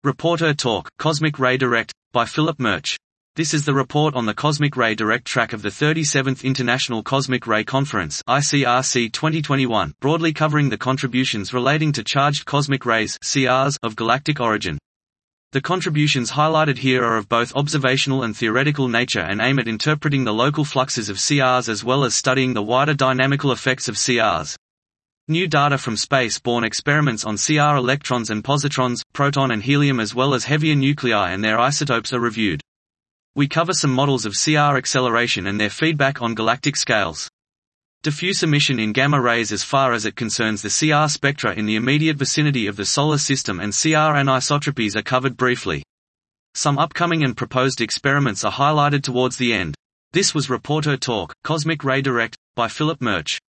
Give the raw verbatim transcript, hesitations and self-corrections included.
Reporter Talk, Cosmic Ray Direct, by Philip Murch. This is the report on the Cosmic Ray Direct track of the thirty-seventh International Cosmic Ray Conference I C R C twenty twenty-one, broadly covering the contributions relating to charged cosmic rays C Rs of galactic origin. The contributions highlighted here are of both observational and theoretical nature and aim at interpreting the local fluxes of C Rs as well as studying the wider dynamical effects of C Rs. New data from space-borne experiments on C R electrons and positrons, proton and helium as well as heavier nuclei and their isotopes are reviewed. We cover some models of C R acceleration and their feedback on galactic scales. Diffuse emission in gamma rays as far as it concerns the C R spectra in the immediate vicinity of the Solar System and C R anisotropies are covered briefly. Some upcoming and proposed experiments are highlighted towards the end. This was Reporter Talk, Cosmic Ray Direct, by Philip Murch.